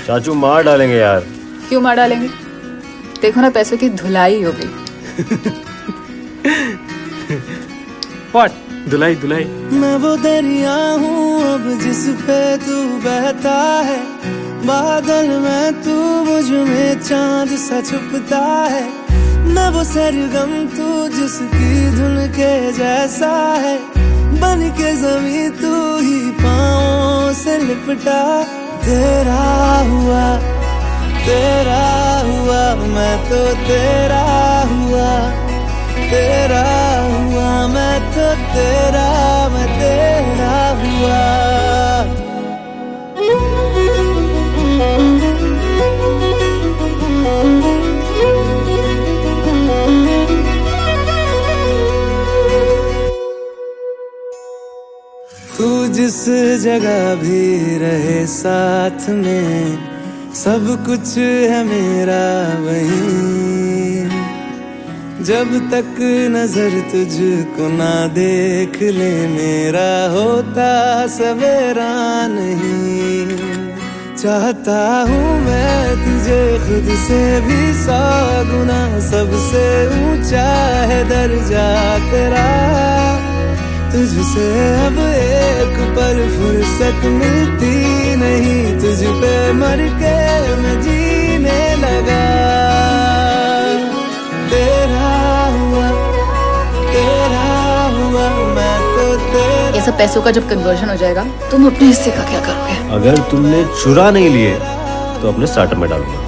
चाचू मार डालेंगे यार। क्यों मार डालेंगे? देखो ना, पैसों की धुलाई हो गई। What? धुलाई धुलाई। मैं वो दरिया हूँ अब जिस पे तू बहता है, बादल में तू मुझ में चांद सा छुपता है। मैं वो सरगम तू जिसकी धुन के जैसा है, बन के जमी तू ही पाँवों से लिपटा। तेरा हुआ मैं तो तेरा हुआ, तेरा हुआ मैं तो तेरा, मैं तेरा हुआ। तू जिस जगह भी रहे साथ में, सब कुछ है मेरा वहीं। जब तक नजर तुझको ना देख ले, मेरा होता सवेरा नहीं। चाहता हूँ मैं तुझे खुद से भी 100 गुना, सबसे ऊंचा है दर्जा तेरा। तुझसे अब एक पल फुर्सत मिलती नहीं, तुझ पे मर के मैं जीने लगा। तेरा हुआ मैं तो तेरा। ये सब पैसों का जब कन्वर्जन हो जाएगा, तुम अपने हिस्से का क्या करोगे? अगर तुमने चुरा नहीं लिए तो अपने स्टार्टर में डालूंगा।